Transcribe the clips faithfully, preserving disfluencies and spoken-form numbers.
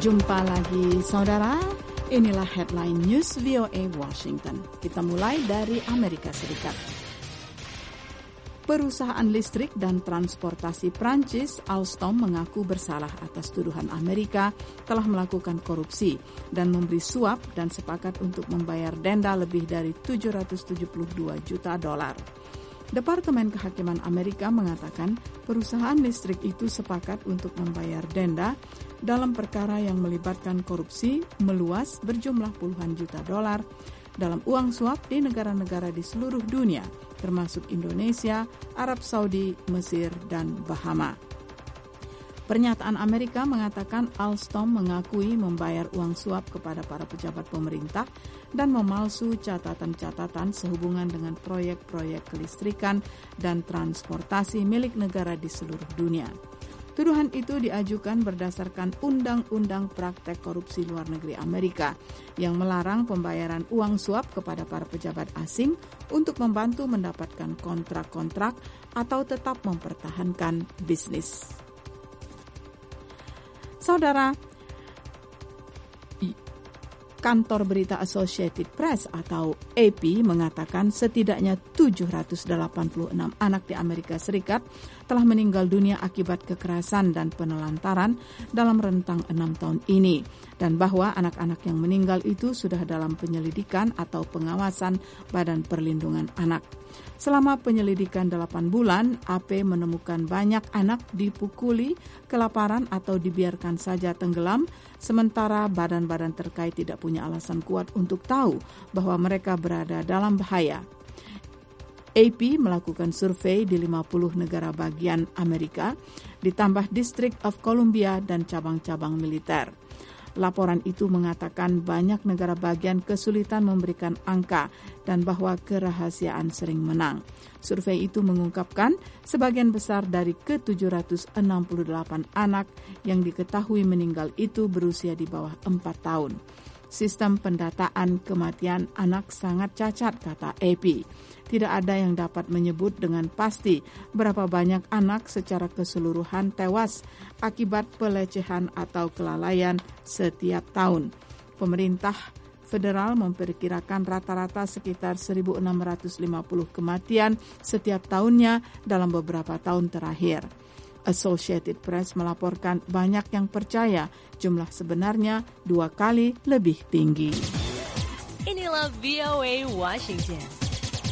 Jumpa lagi saudara, inilah headline news V O A Washington. Kita mulai dari Amerika Serikat. Perusahaan listrik dan transportasi Prancis, Alstom, mengaku bersalah atas tuduhan Amerika telah melakukan korupsi dan memberi suap dan sepakat untuk membayar denda lebih dari tujuh ratus tujuh puluh dua juta dolar. Departemen Kehakiman Amerika mengatakan perusahaan listrik itu sepakat untuk membayar denda dalam perkara yang melibatkan korupsi meluas berjumlah puluhan juta dolar dalam uang suap di negara-negara di seluruh dunia, termasuk Indonesia, Arab Saudi, Mesir, dan Bahama. Pernyataan Amerika mengatakan Alstom mengakui membayar uang suap kepada para pejabat pemerintah dan memalsu catatan-catatan sehubungan dengan proyek-proyek kelistrikan dan transportasi milik negara di seluruh dunia. Tuduhan itu diajukan berdasarkan Undang-Undang Praktek Korupsi Luar Negeri Amerika yang melarang pembayaran uang suap kepada para pejabat asing untuk membantu mendapatkan kontrak-kontrak atau tetap mempertahankan bisnis. Saudara, kantor berita Associated Press atau A P mengatakan setidaknya tujuh ratus delapan puluh enam anak di Amerika Serikat telah meninggal dunia akibat kekerasan dan penelantaran dalam rentang enam tahun ini, dan bahwa anak-anak yang meninggal itu sudah dalam penyelidikan atau pengawasan Badan Perlindungan Anak. Selama penyelidikan delapan bulan, A P menemukan banyak anak dipukuli, kelaparan atau dibiarkan saja tenggelam, sementara badan-badan terkait tidak punya alasan kuat untuk tahu bahwa mereka berada dalam bahaya. A P melakukan survei di lima puluh negara bagian Amerika, ditambah District of Columbia dan cabang-cabang militer. Laporan itu mengatakan banyak negara bagian kesulitan memberikan angka dan bahwa kerahasiaan sering menang. Survei itu mengungkapkan sebagian besar dari ke tujuh ratus enam puluh delapan anak yang diketahui meninggal itu berusia di bawah empat tahun. Sistem pendataan kematian anak sangat cacat, kata A P. Tidak ada yang dapat menyebut dengan pasti berapa banyak anak secara keseluruhan tewas akibat pelecehan atau kelalaian setiap tahun. Pemerintah federal memperkirakan rata-rata sekitar seribu enam ratus lima puluh kematian setiap tahunnya dalam beberapa tahun terakhir. Associated Press melaporkan banyak yang percaya jumlah sebenarnya dua kali lebih tinggi. Inilah V O A Washington.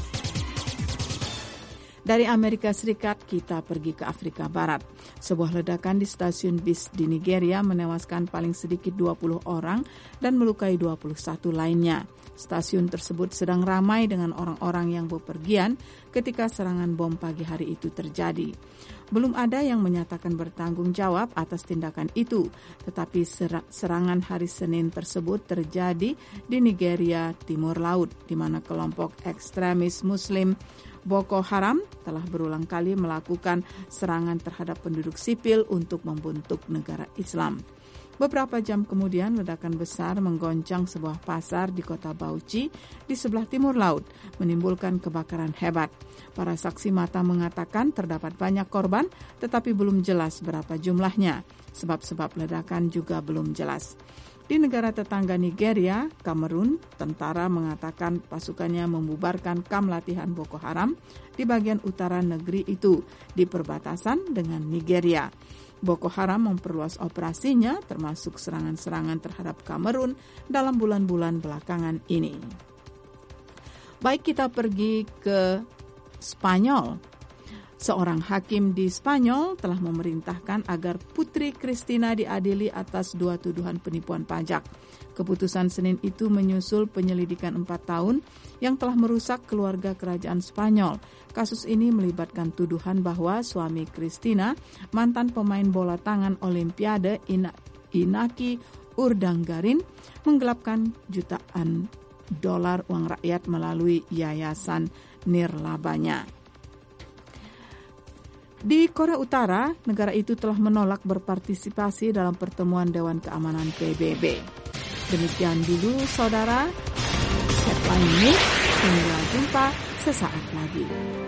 Dari Amerika Serikat, kita pergi ke Afrika Barat. Sebuah ledakan di stasiun bis di Nigeria menewaskan paling sedikit dua puluh orang dan melukai dua puluh satu lainnya. Stasiun tersebut sedang ramai dengan orang-orang yang bepergian ketika serangan bom pagi hari itu terjadi. Belum ada yang menyatakan bertanggung jawab atas tindakan itu, tetapi ser- serangan hari Senin tersebut terjadi di Nigeria Timur Laut, di mana kelompok ekstremis Muslim Boko Haram telah berulang kali melakukan serangan terhadap penduduk sipil untuk membentuk negara Islam. Beberapa jam kemudian, ledakan besar menggoncang sebuah pasar di kota Bauchi di sebelah timur laut, menimbulkan kebakaran hebat. Para saksi mata mengatakan terdapat banyak korban, tetapi belum jelas berapa jumlahnya. Sebab-sebab ledakan juga belum jelas. Di negara tetangga Nigeria, Kamerun, tentara mengatakan pasukannya membubarkan kamp latihan Boko Haram di bagian utara negeri itu di perbatasan dengan Nigeria. Boko Haram memperluas operasinya termasuk serangan-serangan terhadap Kamerun dalam bulan-bulan belakangan ini. Baik, kita pergi ke Spanyol. Seorang hakim di Spanyol telah memerintahkan agar Putri Cristina diadili atas dua tuduhan penipuan pajak. Keputusan Senin itu menyusul penyelidikan empat tahun yang telah merusak keluarga kerajaan Spanyol. Kasus ini melibatkan tuduhan bahwa suami Cristina, mantan pemain bola tangan Olimpiade Inaki Urdanggarin, menggelapkan jutaan dolar uang rakyat melalui yayasan nirlabanya. Di Korea Utara, negara itu telah menolak berpartisipasi dalam pertemuan Dewan Keamanan P B B. Demikian dulu, saudara. Headline News. Sampai jumpa sesaat lagi.